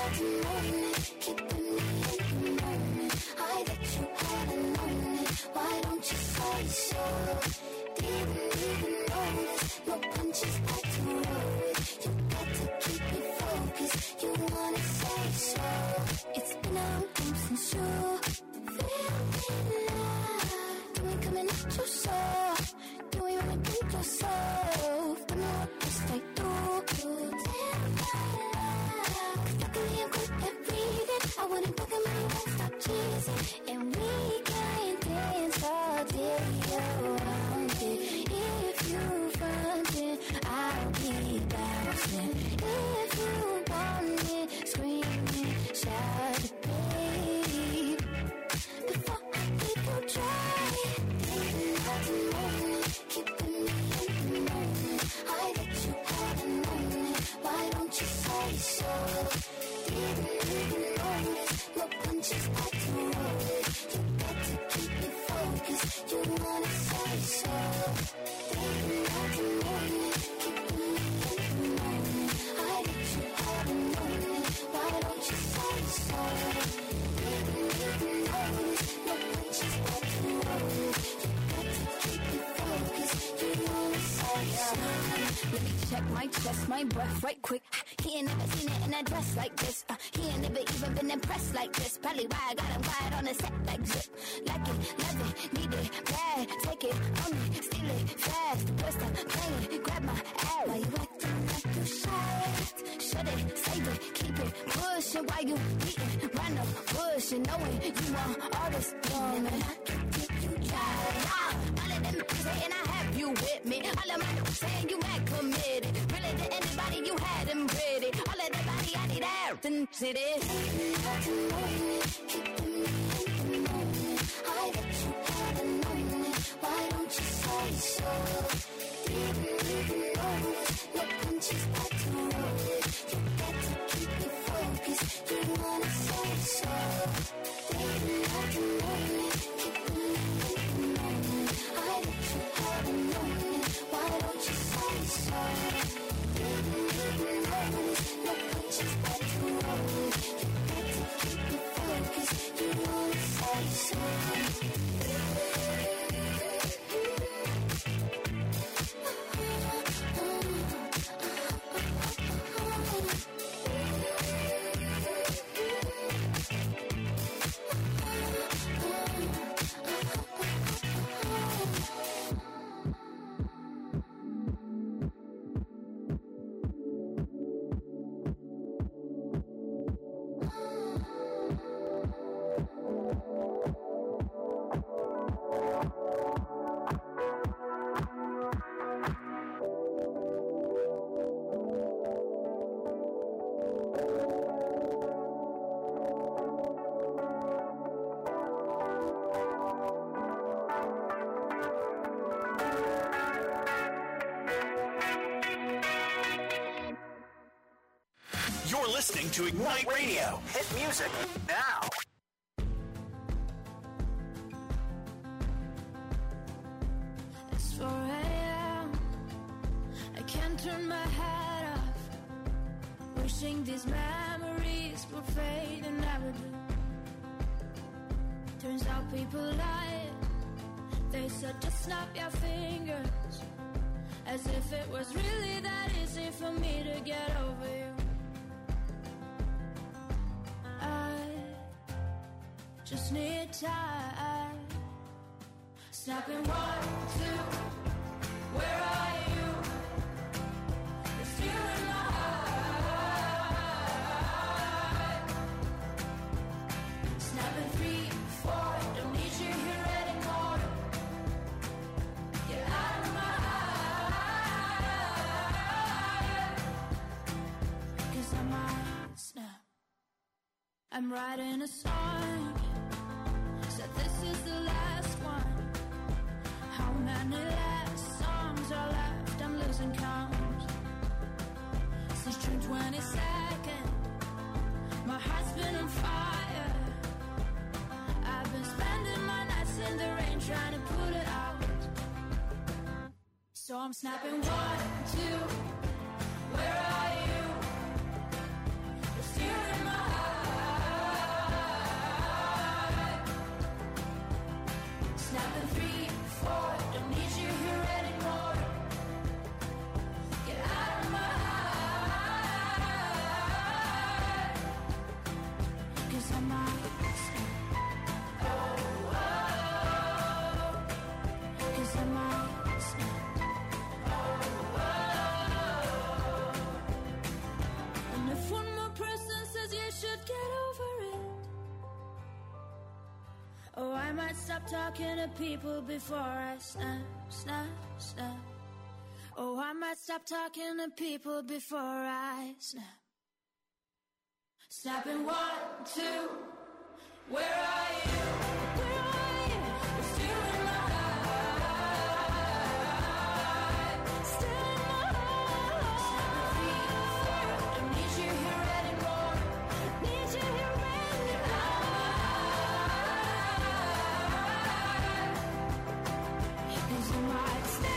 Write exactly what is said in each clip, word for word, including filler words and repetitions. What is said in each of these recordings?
You're listening to Ignite Radio. Hit music now. It's four a.m. I can't turn my head off. Wishing these memories would fade and never do. Turns out people lie. They said just snap your fingers, as if it was really that easy for me to get over you. I just need time. Snapping one, two, where are you? You're still in my heart. Snapping three, four, don't need you here anymore. Get out of my heart. 'Cause I might snap. I'm writing a song, said this is the last one. How many last songs are left? I'm losing count. Since June twenty-second, my heart's been on fire. I've been spending my nights in the rain trying to put it out. So I'm snapping one, two, where are you? You're still in my might snap. Oh, oh, cause I might snap. Oh, oh. And if one more person says you should get over it, oh, I might stop talking to people before I snap, snap, snap. Oh, I might stop talking to people before I snap. Snapping one, two, where are you? Where are you? You're still in my heart. Still in my heart. Snapping feet, don't need you here anymore. Need you here anymore. Cause you might stay.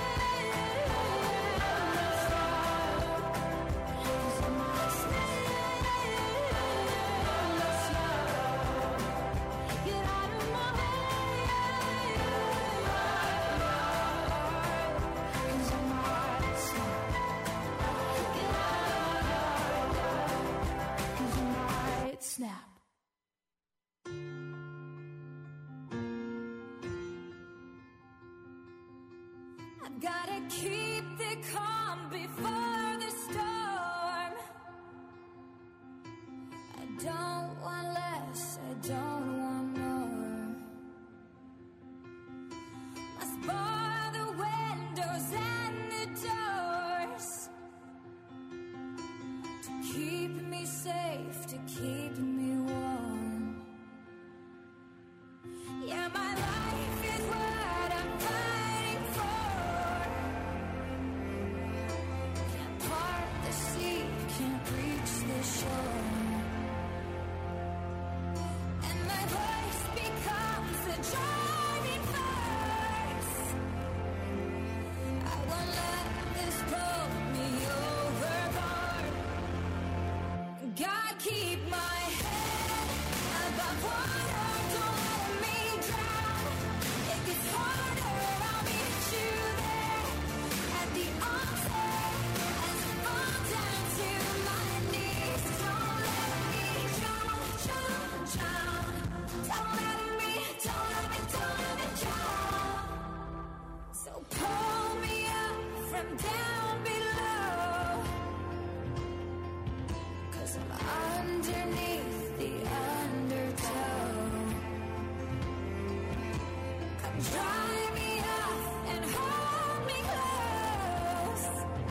Snap. I've gotta keep the calm before the storm. I don't want less, I don't want more. Must bar the windows and the doors to keep me safe, to keep me warm. Yeah, my life is what I'm fighting for. Can't part the sea, can't reach the shore. And my voice becomes a driving force. I won't let this pull me overboard. God, keep my head above water, don't let me drown. If it's harder, I'll meet you there at the altar as I fall down to my knees. Don't let me drown, drown, drown. Don't let me, don't let me, don't let me drown. So pull me up from down below, cause I'm underneath the undertow. Come dry me up and hold me close.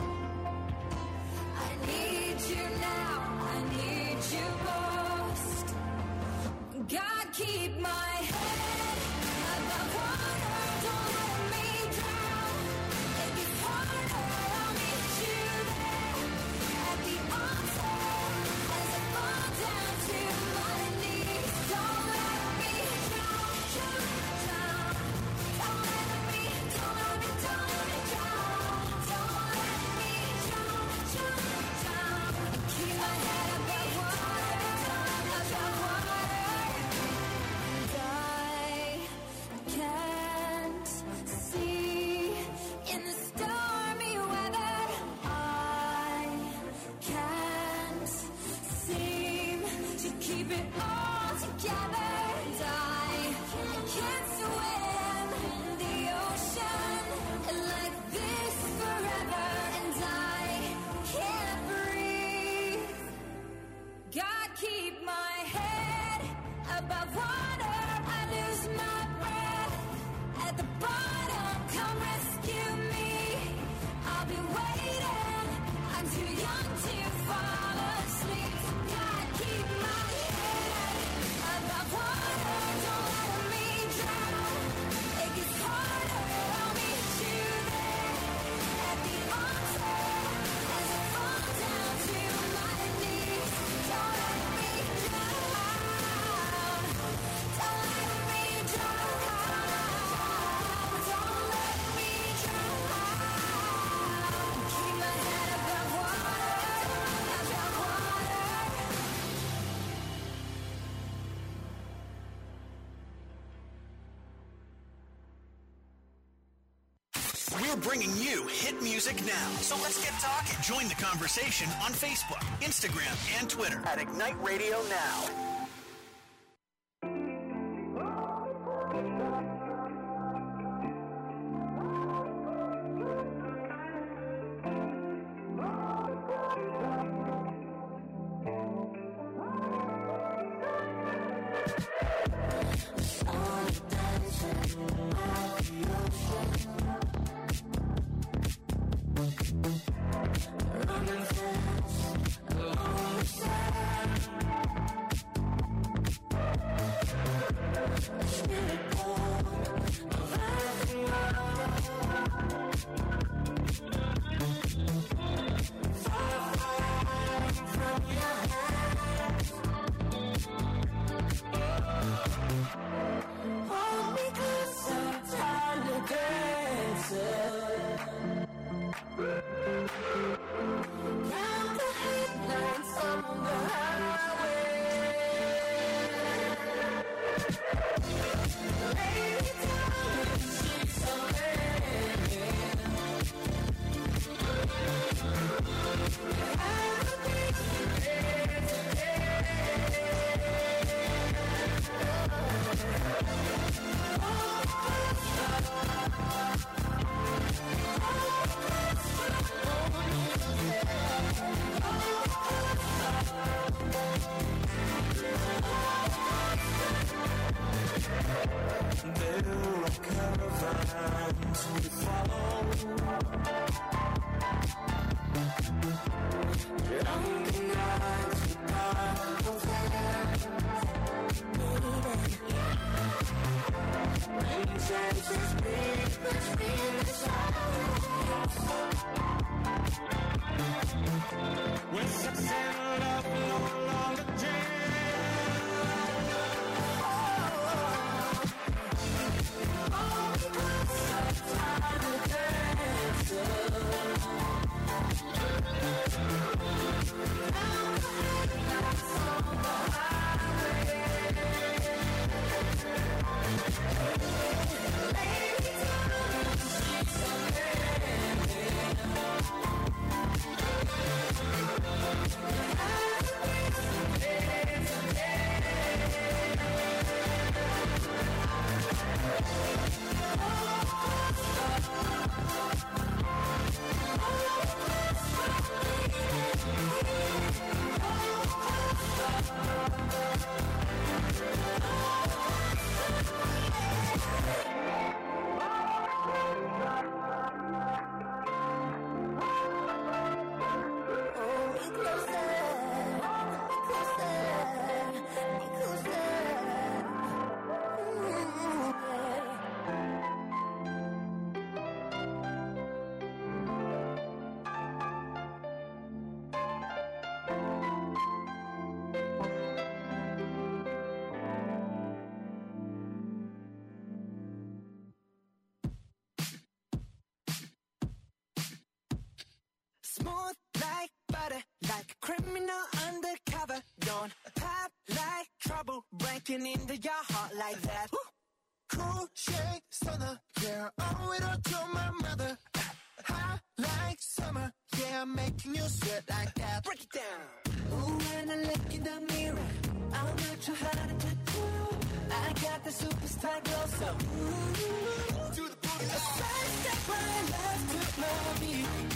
I need you now, I need you most. God, keep my head above water, don't let me drown. If it's harder, I'll meet you there at the altar as I fall down to my knees. Don't let me drown, drown, drown. Don't let me, don't let me, don't let me drown. Don't let me drown, drown, drown. Keep my head above water, above water. And I can't see in the stormy weather. I can't seem to keep it all together. And I can't swim in the ocean like this forever. And I can't breathe. God, keep my head above water. I lose my breath at the bottom. Come rescue me. I'll be waiting. I'm too young to fall asleep. God, keep my head above water. Don't let me drown. It gets harder. I'll meet you there at the altar as I fall down to my knees. Don't let me drown. Don't let me drown. Don't let me drown. Keep my head above water, above water. We're bringing you hit music now. So let's get talking. Join the conversation on Facebook, Instagram, and Twitter at Ignite Radio Now. Smooth like butter, like a criminal undercover. Don't pop like trouble, breaking into your heart like that. Woo! Cool shade stunner, yeah, owe it all to my mother. Hot like summer, yeah, I'm making you sweat like that. Break it down. Ooh, when I look in the mirror, I'm not too hard to do. I got the superstar glow, so ooh, to the booty. A side step right left to my beat.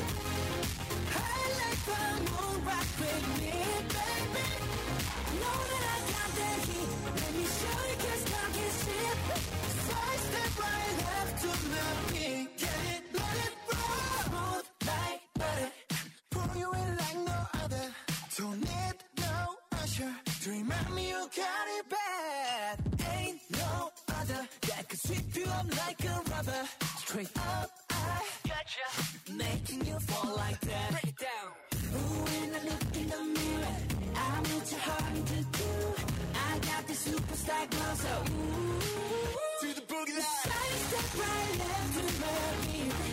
I like the moon rock with me, baby. Know that I got that heat. Let me show you, cause talk is cheap. Side step right left to my beat. Get it, let it roll. Smooth like butter, pull you in like no other. Don't need no usher to remind me you got it bad. Ain't no other that could sweep you up like a rubber. Straight up, I gotcha, making you fall like that. Break it down. Ooh, when I look in the mirror, I'm not too hard to do. I got the superstar glow, so ooh, to the boogie line. Side step right left to my beat.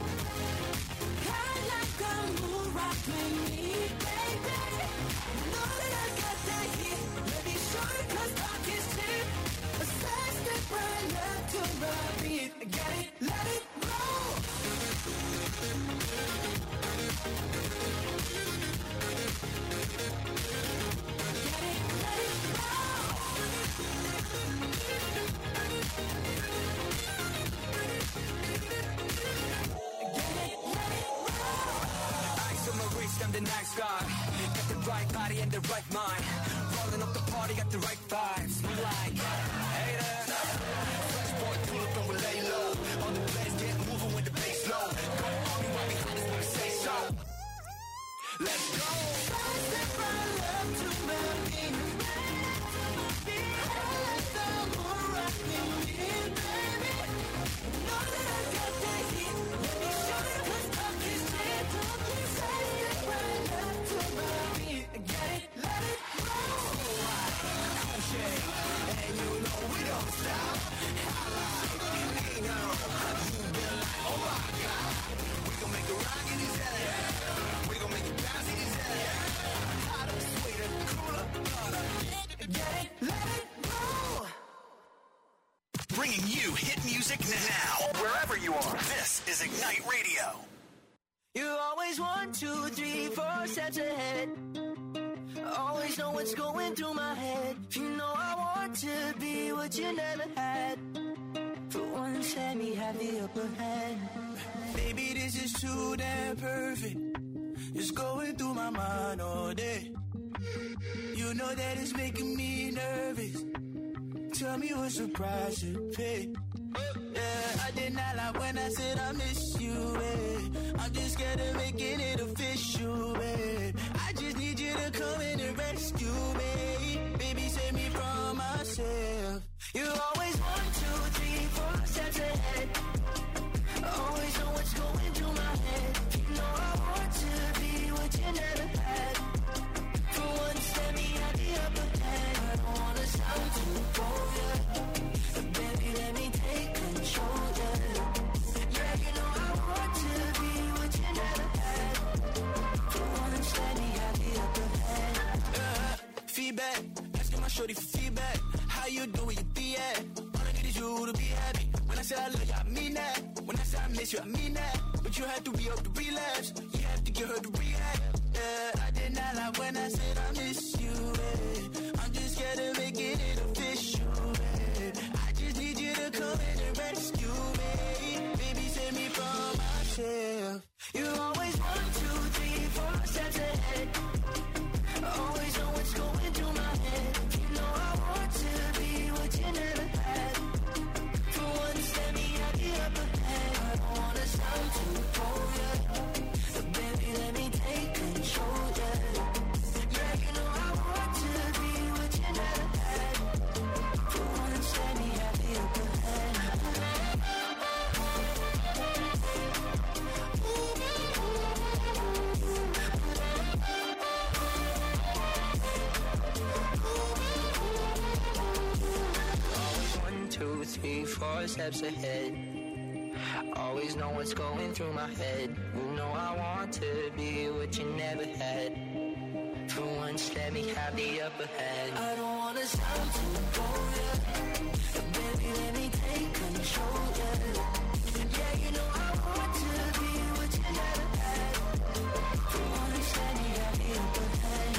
I like the moon rock with me, baby. Know that I got that heat. Let me show you, cause talk is cheap. A side step right left to my beat. Get it, let it roll. I'm the nice guy. Got the right body and the right mind. Rolling up the party, got the right vibes. We like haters. Fresh boy, pull up we lay low. All the players get moving with the bass low. Come on, me right behind us when we say so. Let's go. I step right up to my feet. I let the moon rock me in, baby. Know that I got that heat. Let me show you 'cause talk is cheap. I step right up to my feet. Get it, let it roll. Oh, shit. And you know we don't stop. Holla, hey now. You been like, oh my God. We gon' make it rock in his head. We gon' make it bounce in his head. Hotter, sweeter, cooler, hotter. Get it, let it roll. Bringing you hit music now, wherever you are. This is Ignite Radio. You always one, two, three, four steps ahead. Always know what's going through my head. You know I want to be what you never had. For once, let me have the upper hand. Baby, this is too damn perfect. It's going through my mind all day. You know that it's making me nervous. Tell me what's the price to pay. Yeah, I did not lie when I said I miss you, babe. I'm just scared of making it official, babe. I just need you to come in and rescue me. Baby, save me from myself. You always one, two, three, four steps ahead. Always know what's going through my head. You know I want to be what you never had. For once, let me have the upper hand. I don't wanna sound too bold, yeah. But baby, let me take control, yeah. Yeah, you know I want to be what you never had. For once, let me have the upper hand. Uh, feedback, asking my shorty for feedback. How you doing, you be at? All I need is you to be happy. When I say I love you, I mean that. When I say I miss you, I mean that. But you have to be up to relapse. You have to get her to react. Yeah, I did not lie when I said I miss you, eh. I'm just scared of making it official, eh. I just need you to come in and rescue me. Baby, save me from myself. You always one, two, three, four steps ahead. Always know what's going through my head. You know I want to be what you never had. For once, let me have the upper hand. I don't wanna sound too cold, yeah. But baby, let me take control, yeah. Yeah, you know I want to be what you never had. For once, let me have the upper hand. One, two, three, four steps ahead. Always know what's going through my head. You know I want to be what you never had. For once, let me have the upper hand. I don't wanna sound too bold, yeah. But baby, let me take control, yeah. Yeah, you know I want to be what you never had. For once, let me have the upper hand.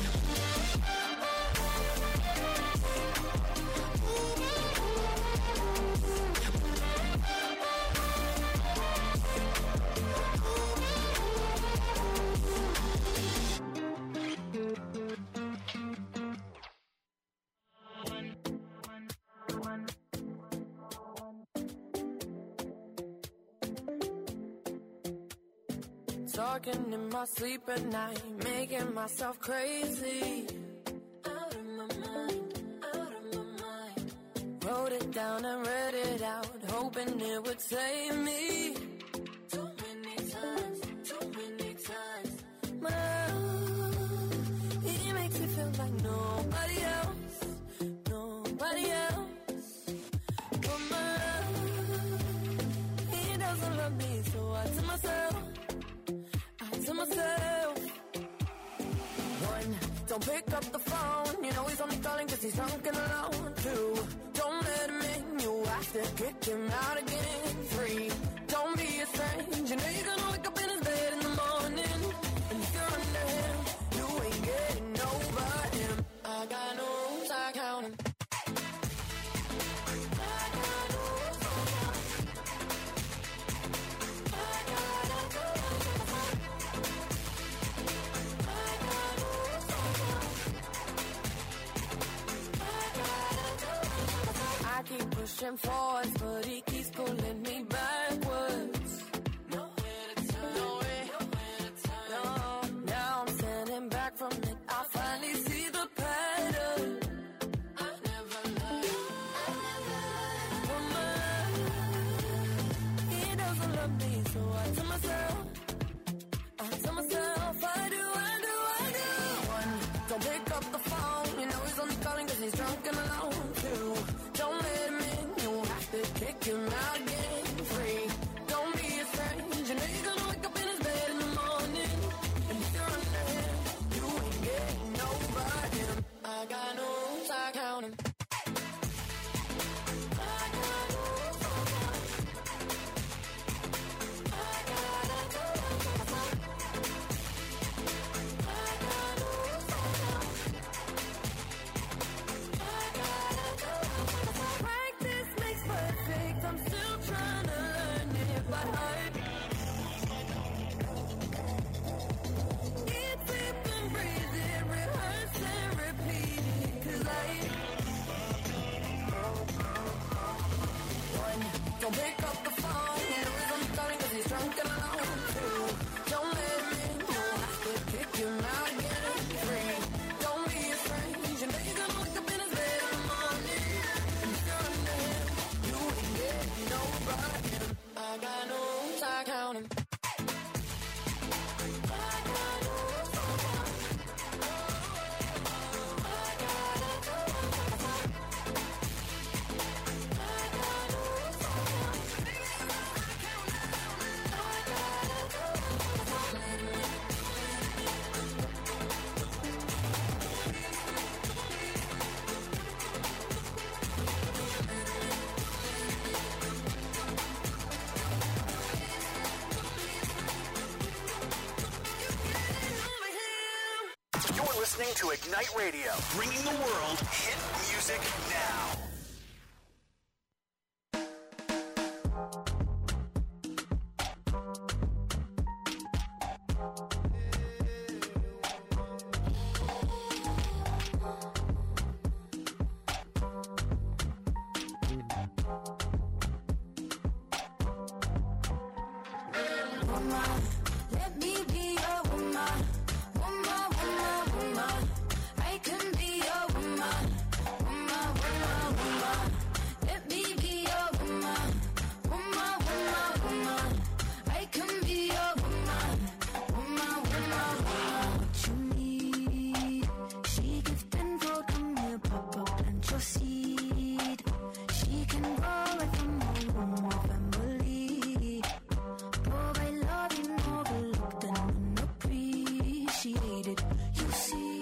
Talking in my sleep at night, making myself crazy. Out of my mind, out of my mind. Wrote it down and read it out, hoping it would save me. Too many times, too many times. My love, he makes me feel like nobody else, nobody else. But my love, he doesn't love me, so I tell myself, to myself. One, don't pick up the phone. You know he's only calling cause he's drunk and alone. Two, don't let him in. You have to kick him out again. Three, don't be a stranger. You know you're gonna wake up in his bed in the morning. And if you're under him, you ain't getting over him. I got no rules, I count him. I got no rules, I count him. I gotta go. I keep pushing forwards, but he keeps pulling me backwards. Nowhere to turn, nowhere, nowhere to turn. No, now I'm standing back from it. I finally see the pattern. I never learned, I never learned. Woman, he doesn't love me, so I tell myself, I tell myself, I do, I do, I do. One, don't pick up the phone, you know he's only calling cause he's drunk and alone. Two, don't let him in, you have to kick him out again. Three, don't be a stranger, you know you're gonna wake up in his bed in the morning. And if you're under him, you ain't getting over him. I got no rules, I count him. I got no rules, I count him. I gotta do it. I got no rules, I count him. I gotta do it. Practice makes perfect, I'm still trying to learn it by heart. It's it and breathe it, rehearse and repeat it, cause I One, don't pick up the phone, you know he's only calling cause he's drunk and alone. Two, don't let him in, you have to kick him out again. Three, don't be a stranger, you know you're gonna wake up in his bed in the morning. And if you're under him, you ain't getting over him. I got no rules, I count him. I got no rules, I count him. I gotta do it. I got no rules, I count him. I gotta do it. You're listening to Ignite Radio, bringing the world hit music now. Woman, let me be your woman. Woman, woman, woman. I can be your woman. Woman, woman, woman. Let me be your woman. Woman, woman, woman. I can be your woman. Woman, woman, woman. What you need? She gives tenfold, come here, pop up, plant your seed. She can grow right from your womb of family. Oh, I love you, overlooked and unappreciated. You see,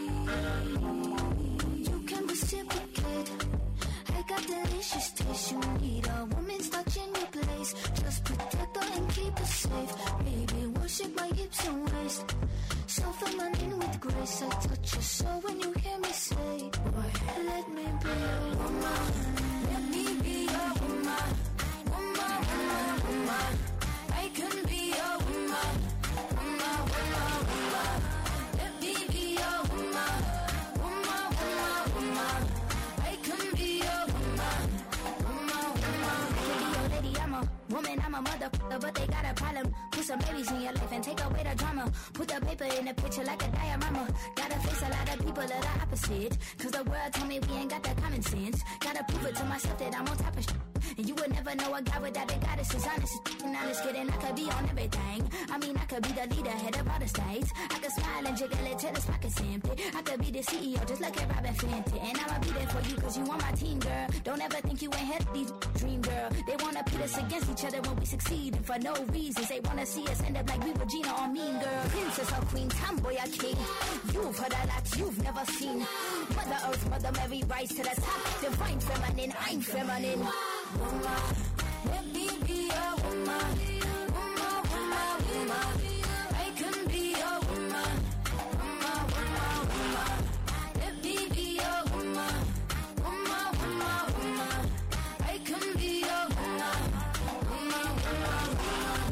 you can reciprocate. I got delicious taste. You need a woman's touch in your place. Just protect her and keep her safe. Baby, worship my hips and waist. So feminine with grace. I touch your soul when you hear me say, boy, let me be your woman. Let me be your woman. Woman, woman, woman. I can be your woman. Woman, woman, woman. Let me be your woman. Woman, woman, woman. I can be your woman. Woman, woman, woman. I can be your lady, I'm a woman, I'm a motherfucker, but they got a problem. Put some babies in your life and take away the drama. Put the paper in the picture like a diorama. Gotta face a lot of people that are opposite. Cause the world told me we ain't got that common sense. Gotta prove it to myself that I'm on top of shit. And you would never know a guy without a goddess is honest. And honest kidding, I could be on everything. I mean, I could be the leader, head of all the states. I could smile and jiggle it till his pockets empty. I could be the C E O, just like a Robin Fenty. And I'ma be there for you, cause you on my team, girl. Don't ever think you ain't had these dream, girl. They wanna pit us against each other when we succeed. And for no reasons, they wanna see us end up like we were Gina or Mean Girl. Princess or queen, tomboy or king. You've heard a lot you've never seen. Mother Earth, Mother Mary, rise to the top. Divine feminine, I'm feminine. Woman, let me be your woman. Woman, woman, woman. I can be your woman. Woman, woman, woman. Let me be your woman. Woman, woman, woman. I can be your woman. Woman, woman, woman.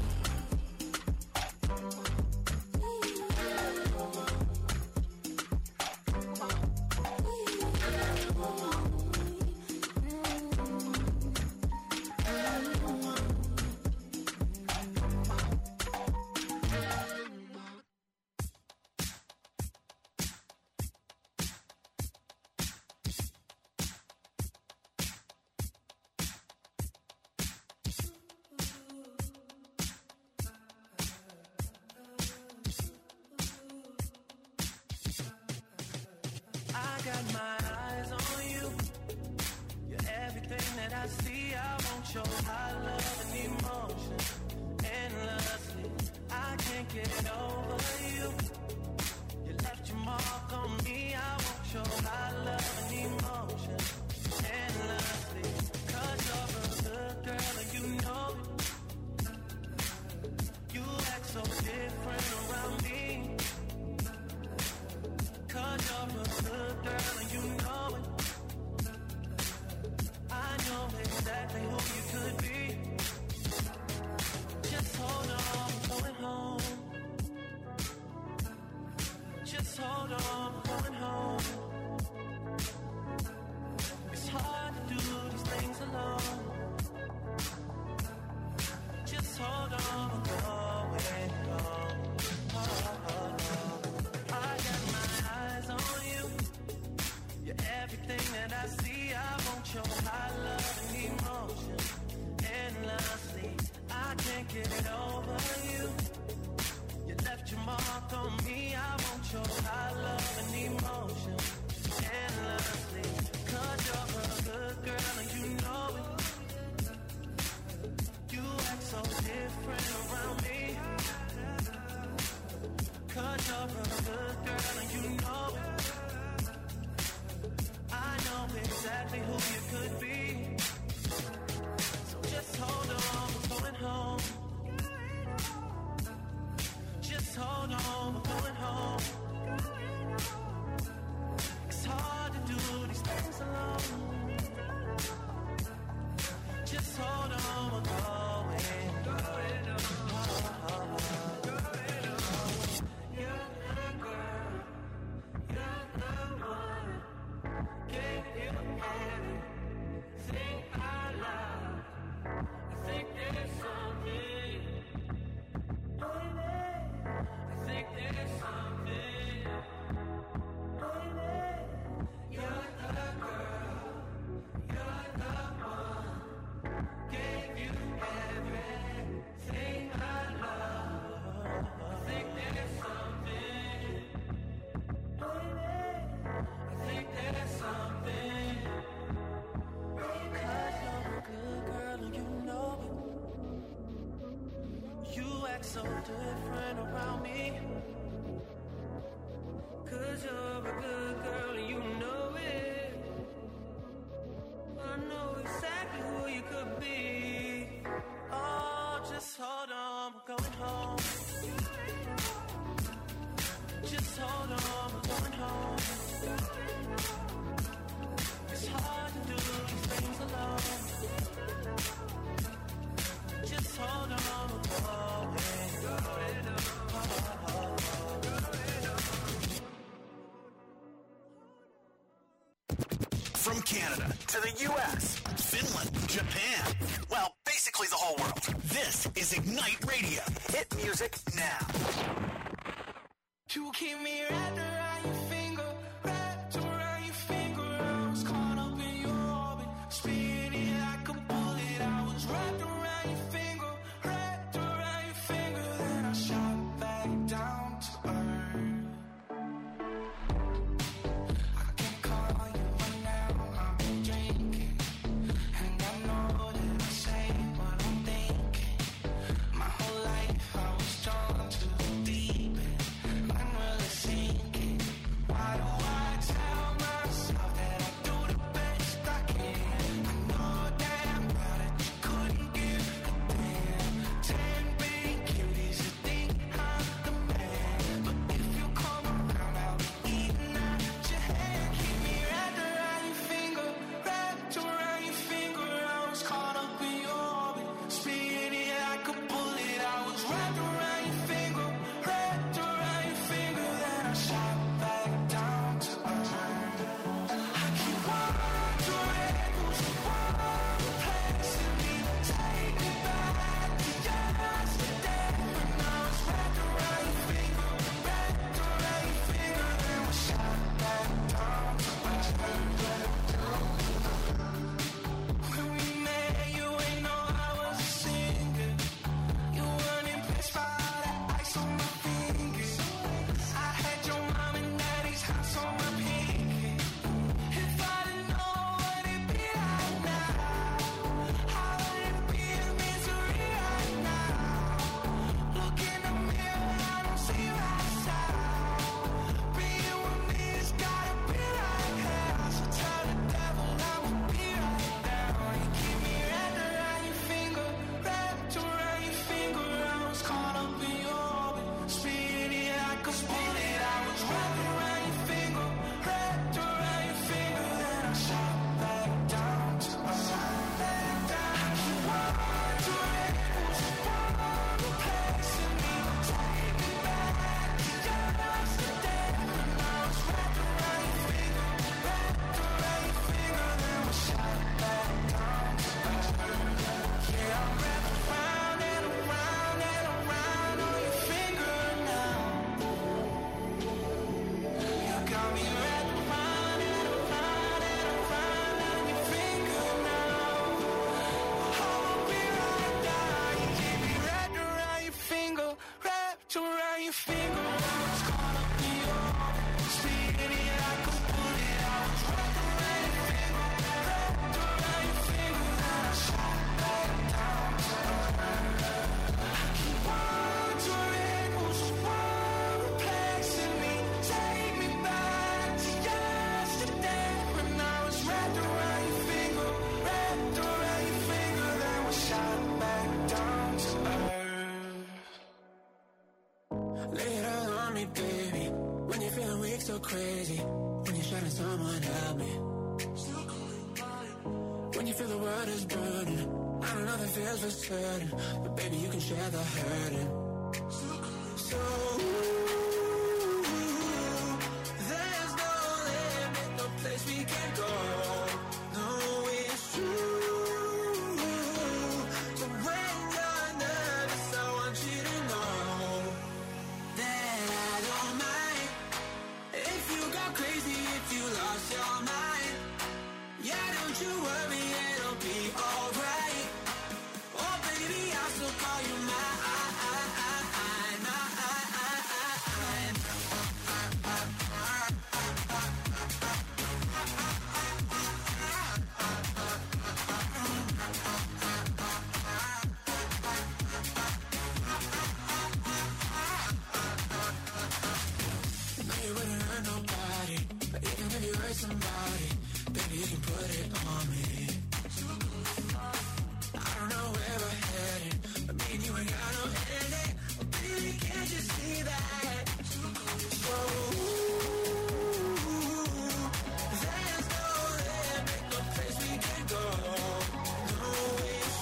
I got my eyes on you. You're everything that I see. I want your high love and emotion endlessly. I can't get over you. You left your mark on me. I want your high love and emotion endlessly. Cause you're a good girl and you know it. You act so different around me. Cause you're a good girl and you know it. I know exactly who you could be. Just hold on, I'm going home. Just hold on, I'm going home. It's hard to do these things alone. Just hold on, I'm going home. Oh, oh, oh. I got my eyes on you. You're everything that I see. I want your high love and emotion endlessly. I can't get it over you. You left your mark on me. I want your high love and emotion endlessly. Cause you're a good girl and you know it. You act so different around me. Cause you're a good girl and you know it. I know exactly who you could be. So just hold on, we're going home. Just hold on, we're going home. It's hard to do these things alone. Just hold on, we're going, going home. You're the girl, you're the one. Gave you everything I love. I think there's something, baby. I think there's something, baby. You're the girl, you're the one. Gave you everything I love. I think there's something, baby. I think there's something. Cause you're a good girl and you know it. You act so different around me. Cause you're a good girl and you know it. I know exactly who you could be. Oh, just hold on, we're going home. Just hold on, we're going home. It's hard to do these things alone. Just hold on, we're going, going on. From Canada to the U S, Finland, Japan, well, basically the whole world. This is Ignite Radio. Hit music now. You keep me wrapped around your finger, wrapped around your finger. I was caught up in your orbit, spinning like a bullet. I was wrapped around your finger, wrapped around your finger. Then I shot back down to earth. I can call you right now, I've been drinking, and I know that I say what I'm thinking. My whole life I was drawn to the deep end. I'm really sinking. someone help me? When you feel the world is burning, I don't know the feels for certain, but baby you can share the hurting. So there's no limit, no place we can go. No, it's true. So when you're nervous, I want you to know that I don't mind if you go crazy, if you lost your mind. Yeah, don't you worry, it'll be alright. Oh baby, I'll still call you mine. Somebody, baby, you can put it on me. I don't know where we're headed, but me and you ain't got no ending. Oh, baby, can't you see that? So, there's no limit, no place we can go. No, it's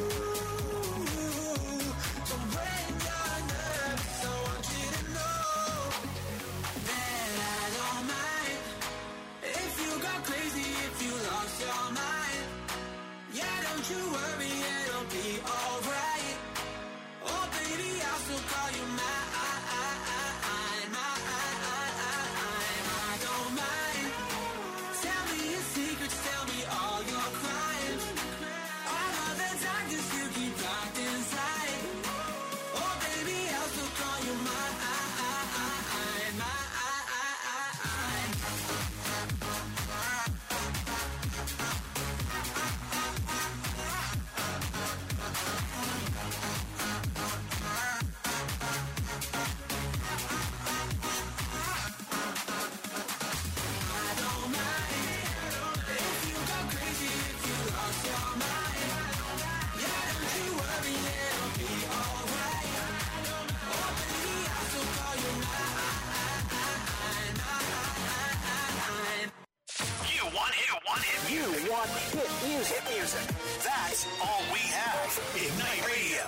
true. So when you're nervous, I want you to know that I don't mind if you go crazy, if you lost your mind. Yeah, don't you worry, it'll be alright. Oh baby, I'll still call you mine. I don't mind. Tell me your secrets, tell me all your crimes. All of the darkness you keep locked inside. Oh baby, I'll still call you mine. You want hit music. Hit music. That's all we have. Ignite Radio.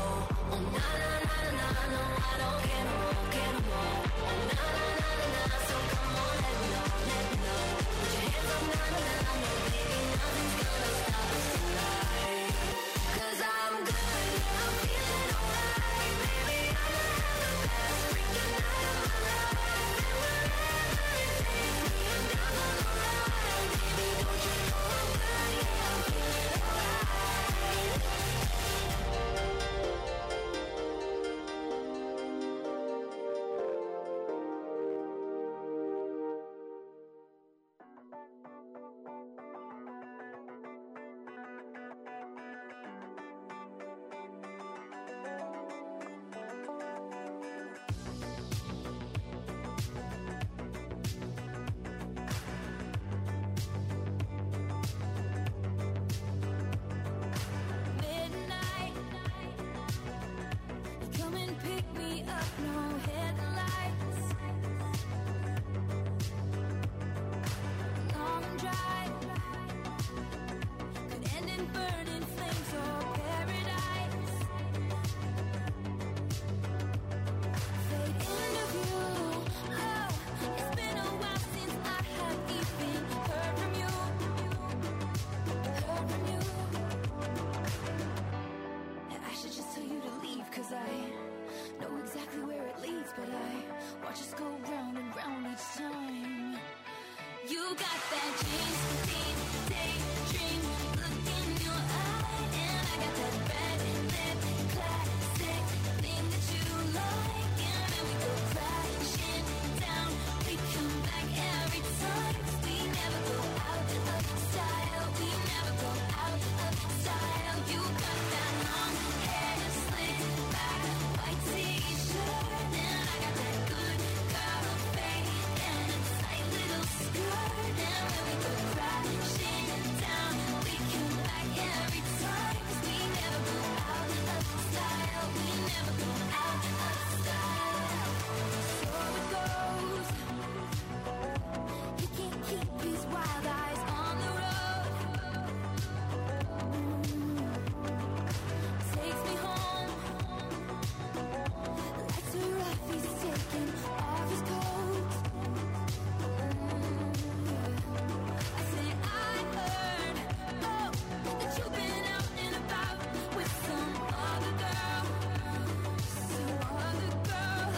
Oh, na na na na, no, I don't care no more, care no more. Oh, na na na na, so me up, no headlights. Long drive could end in burning flames or paradise. Fade into view. Oh, it's been a while since I have even heard from you. Heard from you. And I should just tell you to leave, cause I know exactly where it leads, but I watch us go round and round each time. You got that dream, deep, daydream look in your eye, and I got that red lip classic thing that you like, and then we go crashing down. We come back every time, 'cause we never go out of style. We never go out of style. You got that long hair slicked back, white t-shirt, and I got that good girl fade and a tight little skirt. And when we go crashing down, we come back every time, 'cause we never go out of style. We never go out of style. So it goes. He can't keep his wild eyes on the road. Takes me home. Lights are off, he's taking off his coat. I say I heard, oh, that you've been out and about with some other girl, some other girl.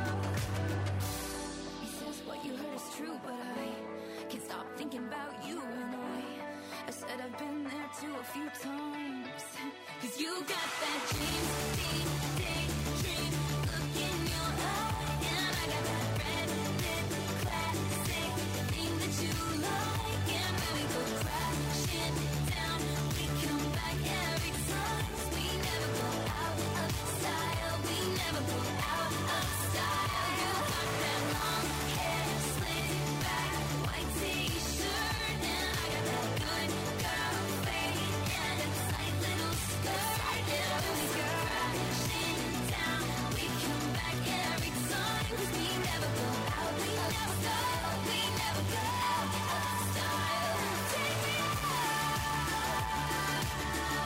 He says what you heard is true, but I can't stop thinking about you, and I, I said I've been there too a few times. 'Cause you got that dream, deep, daydream look in your eye, and I got that red lip classic thing that you like, and when we go crashing down, we come back every time, 'cause we never go out of style. We never go out of style. You got that long hair slicked back, white t-shirt, and I got that good girl fade and a tight little skirt. And when we go crashing down, we come back every time, 'cause we never go out of style. We never go out of style. Take me out.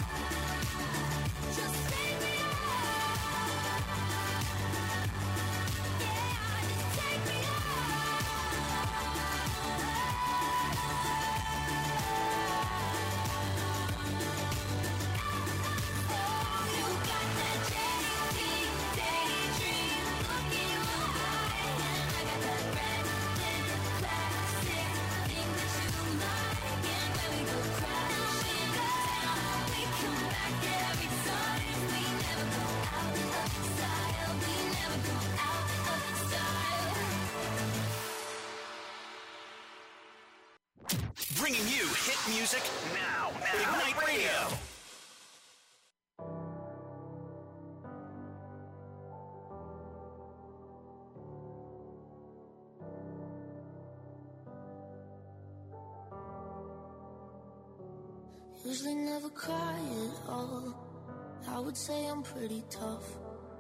Just take me out. Yeah, just take me out. You got that daydream, daydream look in your eye, and I got that red lip classic thing that you like, and when we go crashing down, we come back every time. We never go out of style. We never go out of style. Bringing you hit music now. Ignite Radio. Usually never cry at all. I would say I'm pretty tough,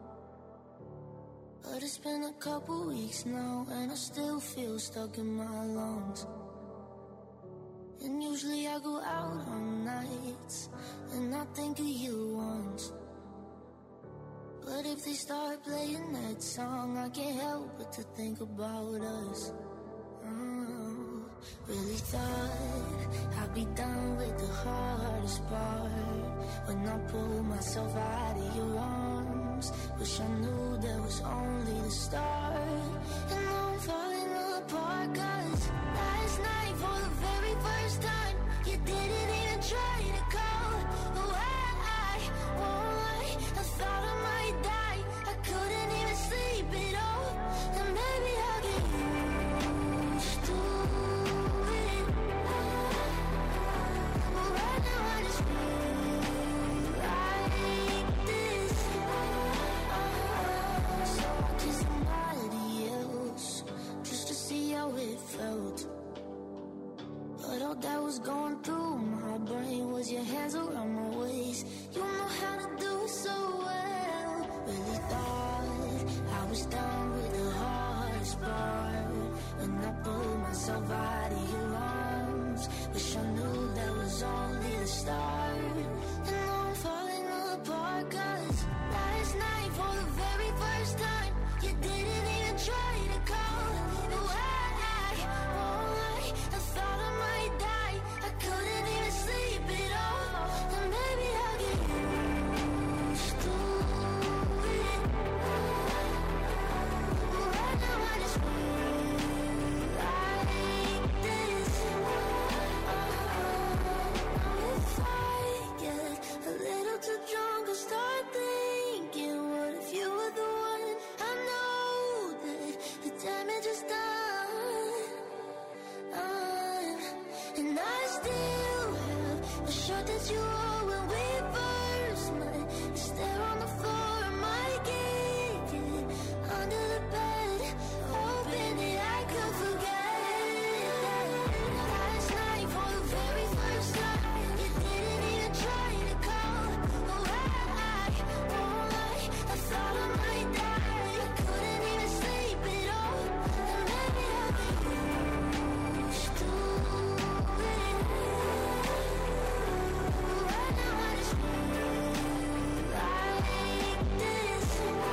but it's been a couple weeks now, and I still feel stuck in my lungs. And usually I go out on nights, and I think of you once. But if they start playing that song, I can't help but to think about us. Oh, really thought I'd be done with the hardest part when I pulled myself out of your arms. Wish I knew that was only the start. And now I'm falling apart, 'cause last night for the very first time, you didn't even try to call away. Won't lie, I thought I might die. I couldn't even sleep at all. And maybe I'll get used to it. But right now I just feel like this. So I kissed somebody else just to see how it felt. But all that was going through my brain was your hands around my waist. You know how to do it so well. Really thought I was down with the hardest part. When I pulled myself out of your arms, wish I knew that was only the start. And now I'm falling apart, cause last night for the very first time, you didn't even try to call. No, I, oh, I, I thought I might die. I couldn't even sleep at all. And maybe I'll get used to it. Right now I just feel like this. If I get a little too drunk, I'll start thinking, what if you were the one? I know that the damage is done, uh, and I still have a shirt that you wore when we first met. Is there on the floor? Am I getting under the bed, hoping that I could forget? Last night for the very first time, you didn't even try to call. Oh, I, oh, I, I thought I might die. I couldn't even sleep at all. And maybe I'll get used to it. Right now I just feel like this.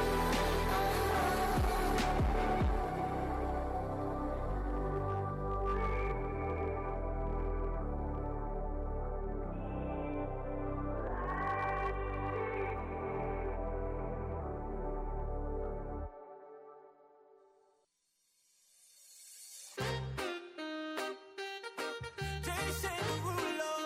Jason Derulo.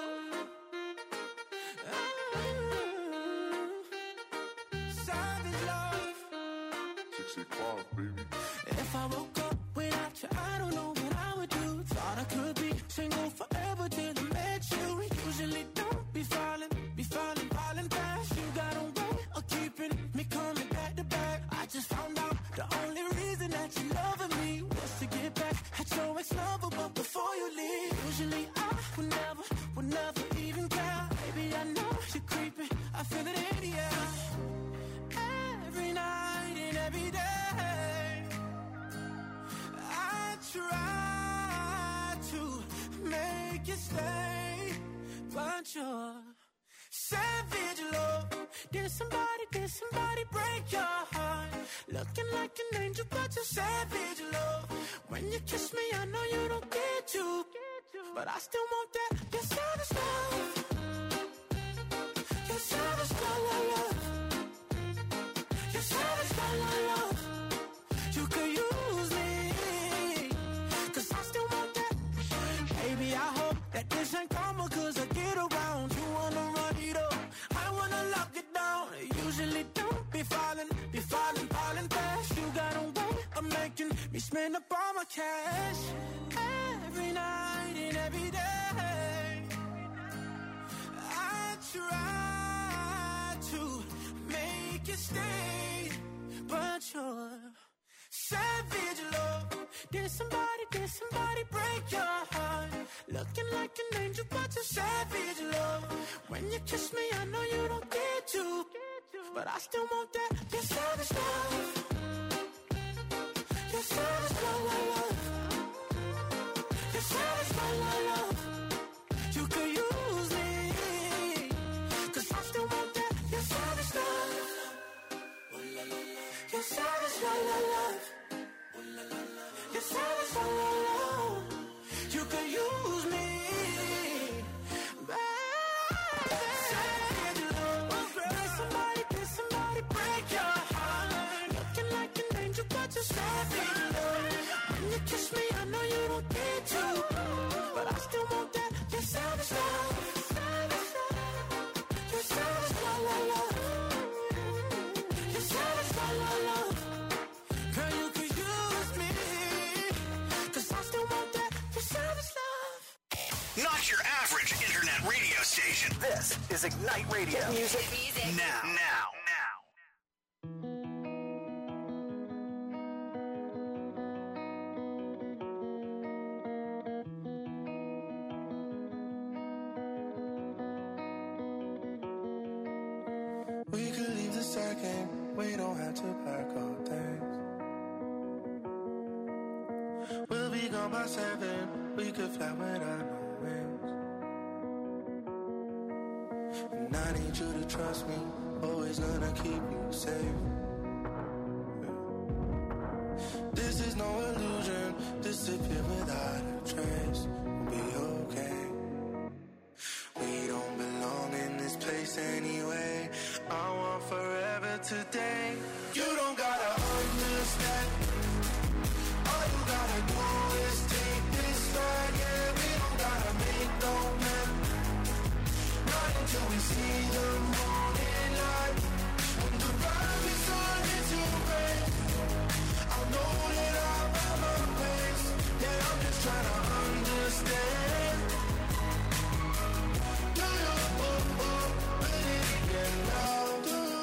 Ah, Savage love. sixty-five, baby. If I woke up without you, I don't know what I would do. Thought I could be single forever till I met you. Usually don't be falling, be falling, falling fast. You got a way of keeping me coming back to back. I just found out the only reason that you loving me was to get back at your ex-lover. But before you leave, usually I would never, would never even care. Baby, I know you're creeping, I feel it in the air. Every night and every day, I try to make you stay, but you're savage love. Did somebody, did somebody break your heart? Looking like an angel, but you're savage love. When you kiss me, I know you don't get to, but I still want that. You're savage love. You're savage love, love, love. You're savage love, love, love. You could use me, cause I still want that. Baby, I hope that this ain't karma, cause I get around. You wanna run it up, I wanna lock it down. Usually don't be falling, be falling, falling fast. You got a way of making me spend up all my cash. Every night and every day, I try to make you stay, but you're savage love. Did somebody, did somebody break your heart? Looking like an angel, but you're savage love. When you kiss me, I know you don't get to, but I still want that. You're savage love. You're savage love, love, love. You're savage love, love, love. You could use me, cause I still want that. You're savage love. You're savage love, love, love. You're savage love, love, love. You could use me, baby. Savage love. Did somebody, did somebody break your heart? Looking like an angel, but you're savage love. When you kiss me, I know you don't get to, but I still want that. You're savage love. You're savage love, love, love. You're savage love, love, love. Girl, you could use me, cause I still want that. You're savage love. Not your average internet radio station. This is Ignite Radio. Music. Now, now, now. We could leave the second, we don't have to pack all things. Tomorrow by seven, we could fly without no wings. And I need you to trust me, always gonna keep you safe. This is no illusion, disappear without a trace. Be okay. We don't belong in this place anyway. I want forever today. You don't gotta understand. All you gotta do is take this ride. Yeah, we don't gotta make no plan. Not until we see the morning light. When the vibe is on, it's too bright. I know that I'm on my ways. Yeah, I'm just trying to understand. Do you believe in love? Do you?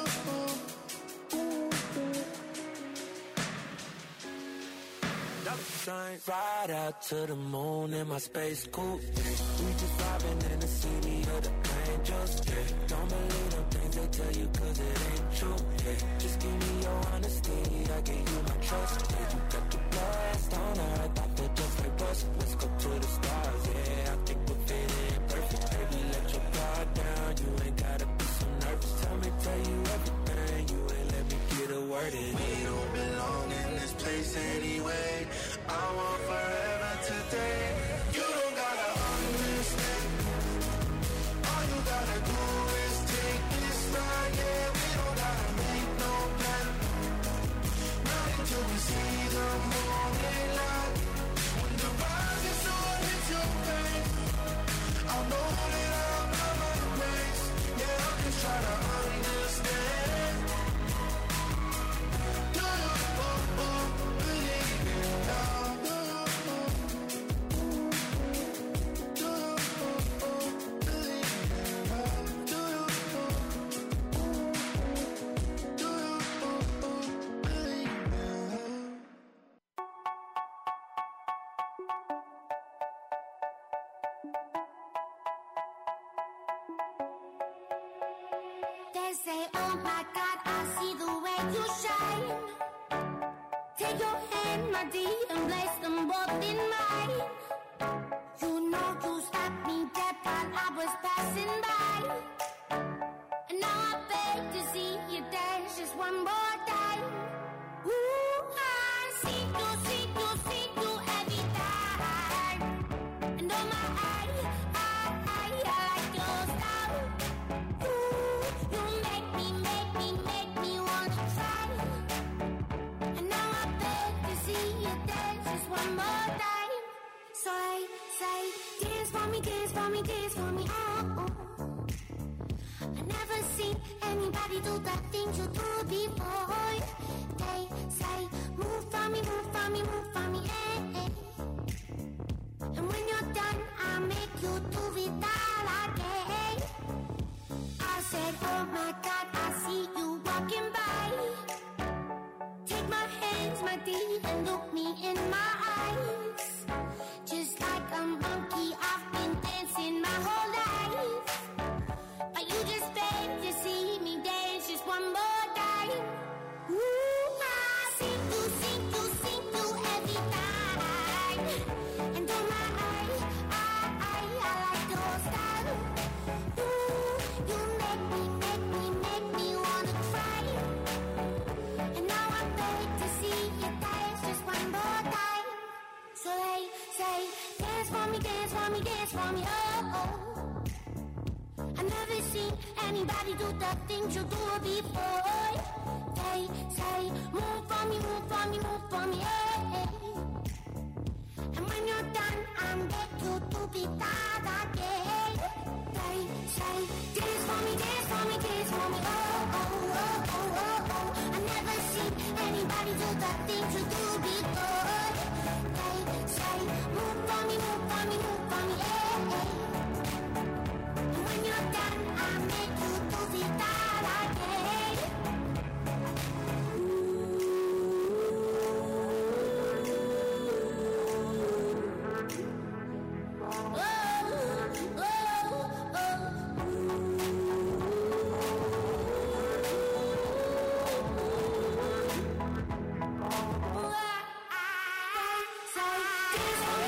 Ride out to the moon in my space coupe. We just vibing in the city of the angels. Yeah. Don't believe them things they tell you cause it ain't true. Yeah. Just give me your honesty, I give you my trust. Yeah. You got the blast on earth, I feel just like us. Let's go to the stars, yeah. I think we're fitting perfect. Baby, let your guard down, you ain't gotta be so nervous. Tell me, tell you everything, you ain't let me get a word in. We don't belong in this place anyway. I want forever today. You don't gotta understand. All you gotta do is take this ride. Yeah, we don't gotta make no plan. Not until we see the morning light. When the vibe is on, it's your face. I know that I'm on my ways. Yeah, I'm just trying to understand. Do you believe in love? They say, oh my God, I see the way you shine. Take your hand, my dear, and place them both in mine. You know you stopped me dead while I was passing by. And now I beg to see you dance just one more time. Ooh, I see you, see you, see you every time. And oh my, I, I, I, I like your style. Ooh, you make me, make me, make me wanna try. And now I beg to see you dance just one more time. So I say, dance for me, dance for me, dance for me, oh, oh. I never seen anybody do the things you do before. They say, move for me, move for me, move for me, eh, eh. And when you're done, I'll make you do it all again. I said, oh my God, I see you walking by. Take my hands, my dear, and look me in my eyes. Just like a monkey, I've been dancing my whole life. But you just beg to see me dance just one more time. Ooh, I see you, see you, see you every time. And oh my, I, I, I like your style. Ooh, you make me, make me, make me wanna cry. And now I beg to see you dance just one more time. So they say, dance for me, dance for me, dance for me, oh, oh. I never seen anybody do the things you do before. They say, move for me, move for me, move for me, eh, eh. And when you're done, I'm back you to be that again. They say, dance for me, dance for me, dance for me, oh, oh, oh, oh, oh, oh. I never seen anybody do the things you do before. They say, move for me, move for me, move for me, eh, eh. And when you're done, I'll make you do it all again. Say, dance for me,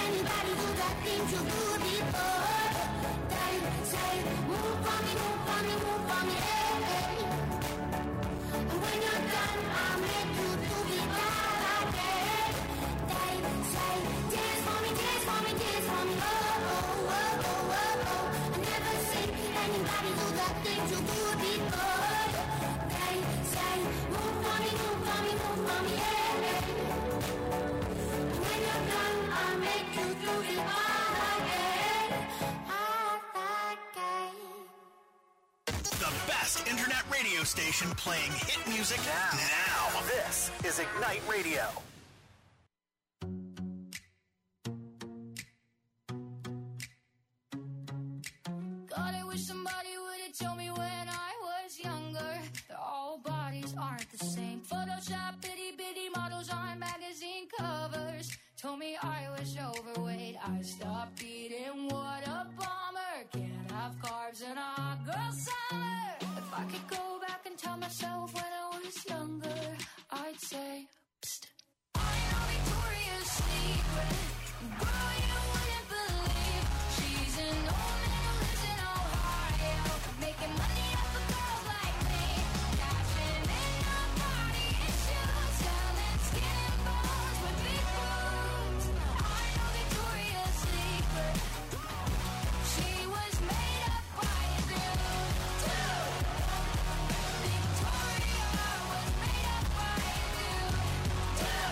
anybody do that thing you do before. They say, move for me, move for me, move for me, hey, hey. And when you're done, I'll make you do it all again. They say, dance for me, dance for me, dance for me, oh, oh, oh, oh, oh, oh. I never seen anybody do that thing you do before. They say, move for me, move for me, move for me, hey, hey. When you're done, I'll make you do it all again, all again. The best internet radio station playing hit music now. Now. This is Ignite Radio. God, I wish somebody would have told me when I was younger that all bodies aren't the same. Photoshop itty bitty models on magazine covers told me I was overweight. I stopped eating. What a bummer. Can't have carbs in a hot girl summer. If I could go back and tell myself when I was younger, I'd say, psst. I know Victoria's Secret. Girl, you wouldn't believe she's an old man who lives in Ohio, making money off of girls like me, cashing in on body issues, selling skin and bones with big boobs. I know Victoria's Secret. She was made up by a dude, too. Victoria was made up by a dude, too.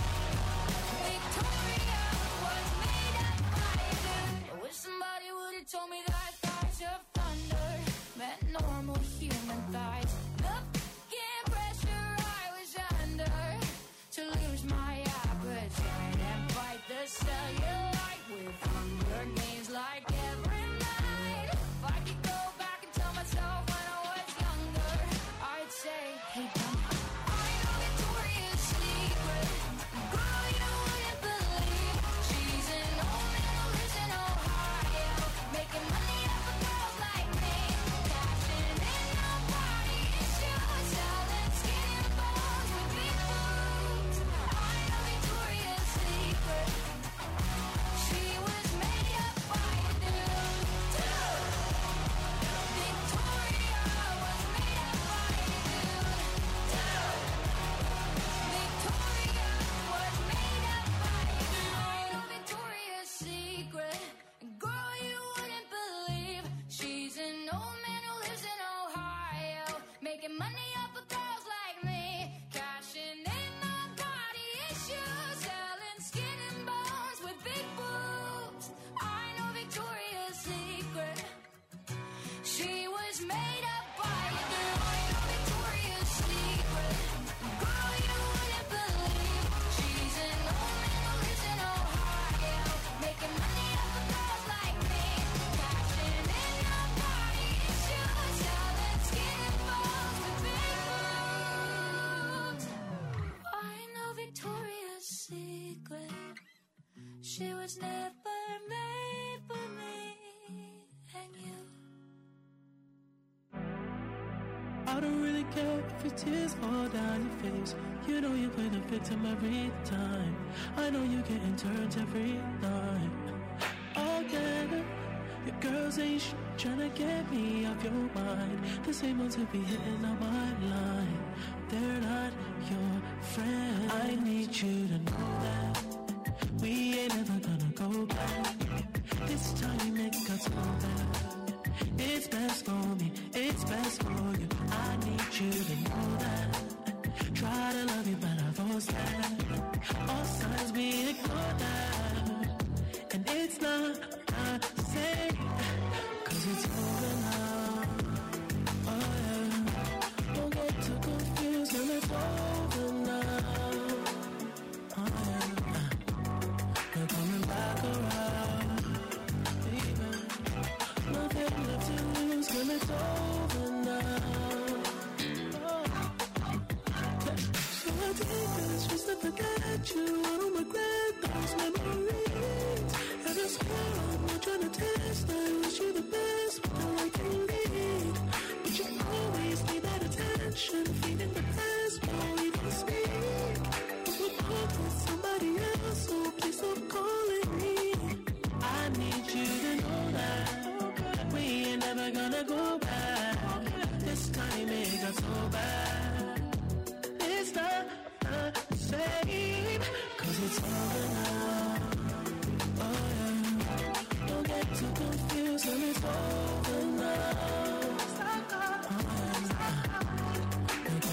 Victoria was made up by a dude. I wish somebody would have told me that thighs of thunder meant normal human thighs. The f***ing pressure I was under to lose my appetite and fight the cellulite with hunger games like every night. If I could go back and tell myself when I was younger, I'd say, hey, dummy, I know Victoria's Secret. Girl, you wouldn't believe she's an old man who lives in Ohio, making money off of girls like me, cashing in on body issues, selling skin and bones with big boobs. I know Victoria's Secret. She was made up by a dude, too. Victoria was made up by a dude, too. Victoria was made up by a dude. I know Victoria's Secret. Girl, you wouldn't believe she's an old man who lives in Ohio, making money off of girls like me, cashing in on body issues, selling skin and bones with big boobs. I know Victoria's Secret. She was made up by a dude. I know Victoria's Secret. Girl, you wouldn't believe she's an old man who lives in Ohio, making money off of girls like me, cashing in on body issues, selling skin and bones with big boobs. I know Victoria's Secret. She was never made for me and you. I don't really care if your tears fall down your face. You know you play the victim every time. I know you're getting turned every night. Again, your girls ain't sh- trying to get me off your mind. The same ones who be hitting on my line. They're not your friend. I need you to know that we ain't ever gonna go back. This time we make us go back. It's best for me, it's best for you. I need you to know that. Try to love you, but I force that. All signs we ignore that. And it's not the same, cause it's over now. Oh yeah. Don't get too confused, and it's over now. Oh yeah. We're coming back around. Baby. Nothing left to lose when it's over now. Oh. So I take this just to forget you. I don't regret those memories. And I swear I'm not trying to test. I wish you the best, but all I can need. But you always need that attention, feeding the pain.